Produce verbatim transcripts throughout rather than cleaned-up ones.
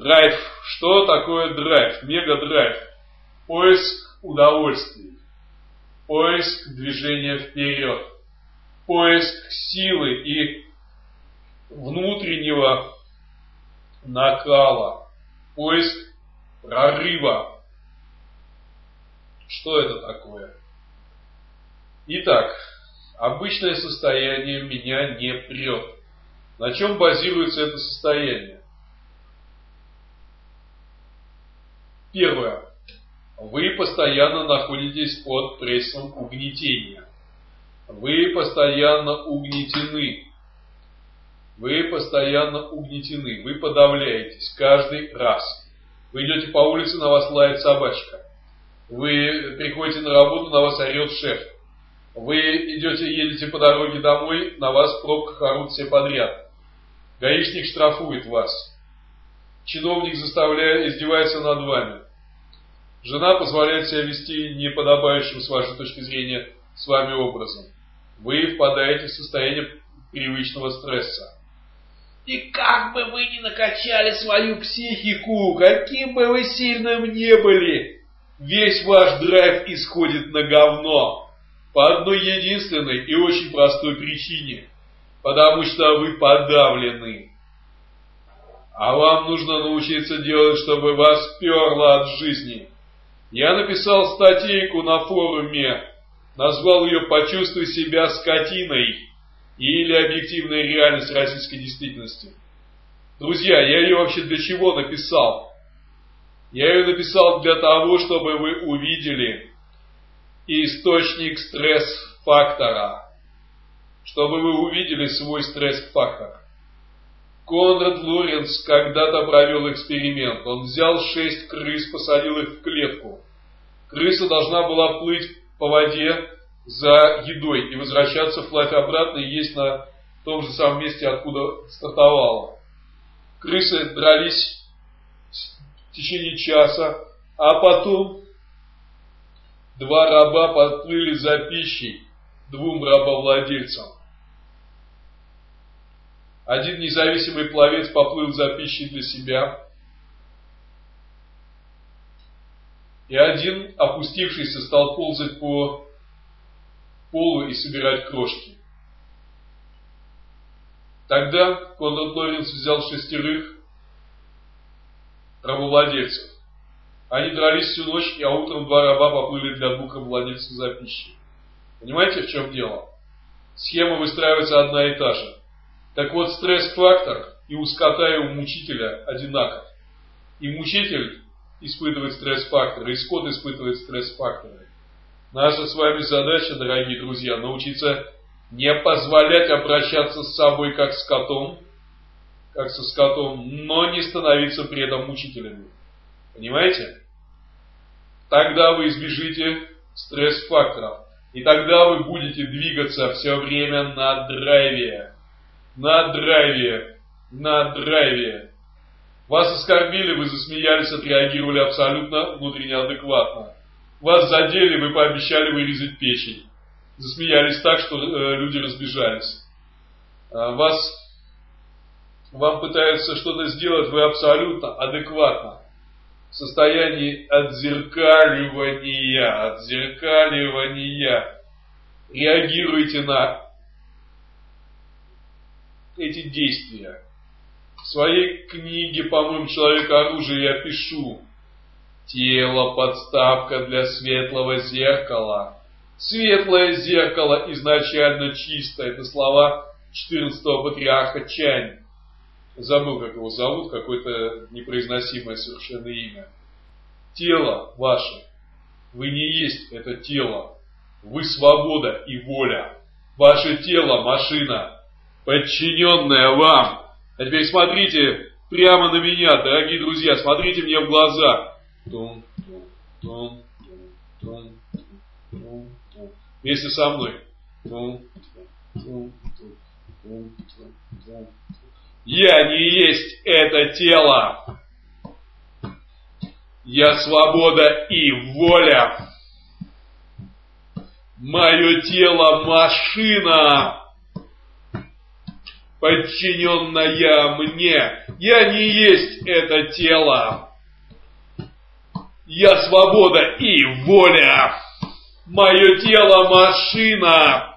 Драйв. Что такое драйв? Мега-драйв. Поиск удовольствий. Поиск движения вперед. Поиск силы и внутреннего накала. Поиск прорыва. Что это такое? Итак, обычное состояние меня не прет. На чем базируется это состояние? Первое. Вы постоянно находитесь под прессом угнетения. Вы постоянно угнетены. Вы постоянно угнетены. Вы подавляетесь каждый раз. Вы идете по улице, на вас лает собачка. Вы приходите на работу, на вас орет шеф. Вы идете, едете по дороге домой, на вас в пробках орут все подряд. Гаишник штрафует вас. Чиновник заставляет, издевается над вами. Жена позволяет себя вести неподобающим, с вашей точки зрения, с вами образом. Вы впадаете в состояние привычного стресса. И как бы вы ни накачали свою психику, каким бы вы сильным ни были, весь ваш драйв исходит на говно. По одной единственной и очень простой причине. Потому что вы подавлены. А вам нужно научиться делать, чтобы вас перло от жизни. Я написал статейку на форуме, назвал ее «Почувствуй себя скотиной» или «Объективная реальность российской действительности». Друзья, я ее вообще для чего написал? Я ее написал для того, чтобы вы увидели источник стресс-фактора. Чтобы вы увидели свой стресс-фактор. Конрад Лоренц когда-то провел эксперимент. Он взял шесть крыс, посадил их в клетку. Крыса должна была плыть по воде за едой и возвращаться вплавь обратно и есть на том же самом месте, откуда стартовала. Крысы дрались в течение часа, а потом два раба подплыли за пищей двум рабовладельцам. Один независимый пловец поплыл за пищей для себя, и один, опустившийся, стал ползать по полу и собирать крошки. Тогда Конрад Лоренц взял шестерых рабовладельцев. Они дрались всю ночь, а утром два раба поплыли для двух рабовладельцев за пищей. Понимаете, в чем дело? Схема выстраивается одна и та же. Так вот, стресс-фактор и у скота, и у мучителя одинаков. И мучитель испытывает стресс-фактор, и скот испытывает стресс-факторы. Наша с вами задача, дорогие друзья, научиться не позволять обращаться с собой как с котом, как со скотом, но не становиться при этом мучителями. Понимаете? Тогда вы избежите стресс-факторов. И тогда вы будете двигаться все время на драйве. На драйве. На драйве. Вас оскорбили, вы засмеялись, отреагировали абсолютно внутренне адекватно. Вас задели, вы пообещали вырезать печень. Засмеялись так, что э, люди разбежались. А вас, вам пытаются что-то сделать, вы абсолютно адекватно. В состоянии отзеркаливания, отзеркаливания. Реагируйте на эти действия. В своей книге, по-моему, «Человек-оружие» я пишу: тело – подставка для светлого зеркала. Светлое зеркало изначально чисто. Это слова четырнадцатого патриарха Чань. Забыл, как его зовут, какое-то непроизносимое совершенно имя. Тело ваше. Вы не есть это тело. Вы свобода и воля. Ваше тело – машина, подчиненная вам. А теперь смотрите прямо на меня, дорогие друзья. Смотрите мне в глаза. Тум, тум, тум, тум, тум, тум. Вместе со мной. Тум, тум, тум, тум, тум, тум. Я не есть это тело. Я свобода и воля. Мое тело машина, подчиненная мне. Я не есть это тело. Я свобода и воля. Мое тело машина,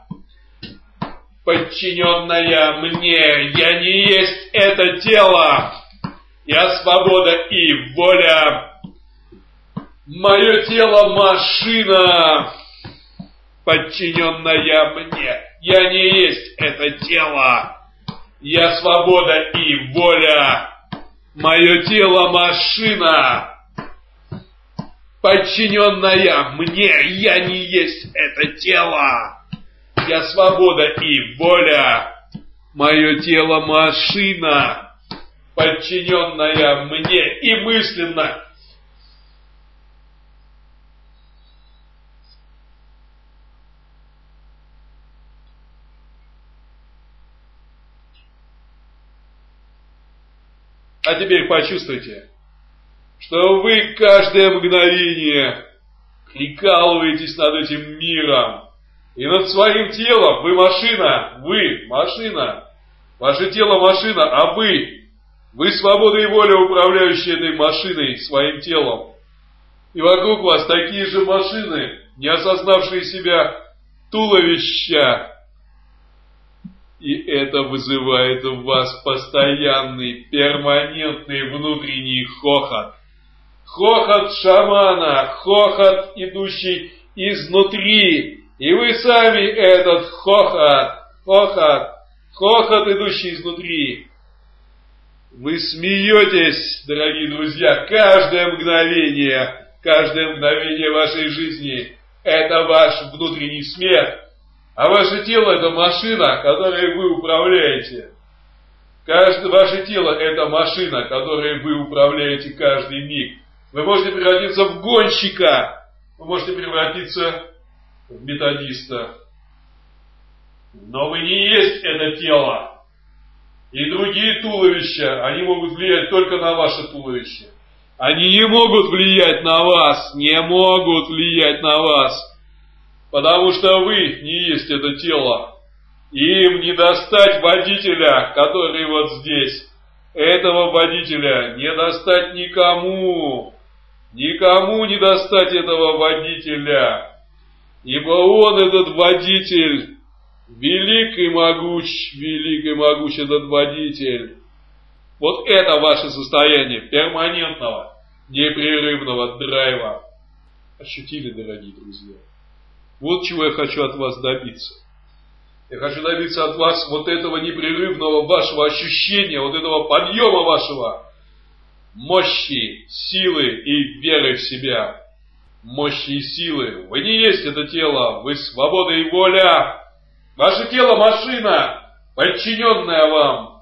подчиненная мне. Я не есть это тело. Я свобода и воля. Мое тело машина, подчиненная мне. Я не есть это тело. Я свобода и воля. Мое тело машина, подчиненная мне. Я не есть это тело. Я свобода и воля. Мое тело машина, подчиненная мне. И мысленно А теперь почувствуйте, что вы каждое мгновение прикалываетесь над этим миром. И над своим телом. Вы машина. Вы машина. Ваше тело машина, а вы. Вы свобода и воля, управляющие этой машиной, своим телом. И вокруг вас такие же машины, не осознавшие себя туловища. И это вызывает в вас постоянный, перманентный внутренний хохот. Хохот шамана, хохот, идущий изнутри. И вы сами этот хохот, хохот, хохот, идущий изнутри. Вы смеетесь, дорогие друзья, каждое мгновение, каждое мгновение вашей жизни. Это ваш внутренний смех. А ваше тело это машина, которой вы управляете. Каждое ваше тело это машина, которой вы управляете каждый миг. Вы можете превратиться в гонщика, вы можете превратиться в методиста. Но вы не есть это тело. И другие туловища, они могут влиять только на ваше туловище. Они не могут влиять на вас, не могут влиять на вас. Потому что вы не есть это тело. Им не достать водителя, который вот здесь. Этого водителя не достать никому. Никому не достать этого водителя. Ибо он, этот водитель, велик и могуч, велик и могуч этот водитель. Вот это ваше состояние перманентного, непрерывного драйва. Ощутили, дорогие друзья? Вот чего я хочу от вас добиться. Я хочу добиться от вас вот этого непрерывного вашего ощущения, вот этого подъема вашего, мощи, силы и веры в себя. Мощи и силы. Вы не есть это тело, вы свобода и воля. Ваше тело машина, подчиненная вам.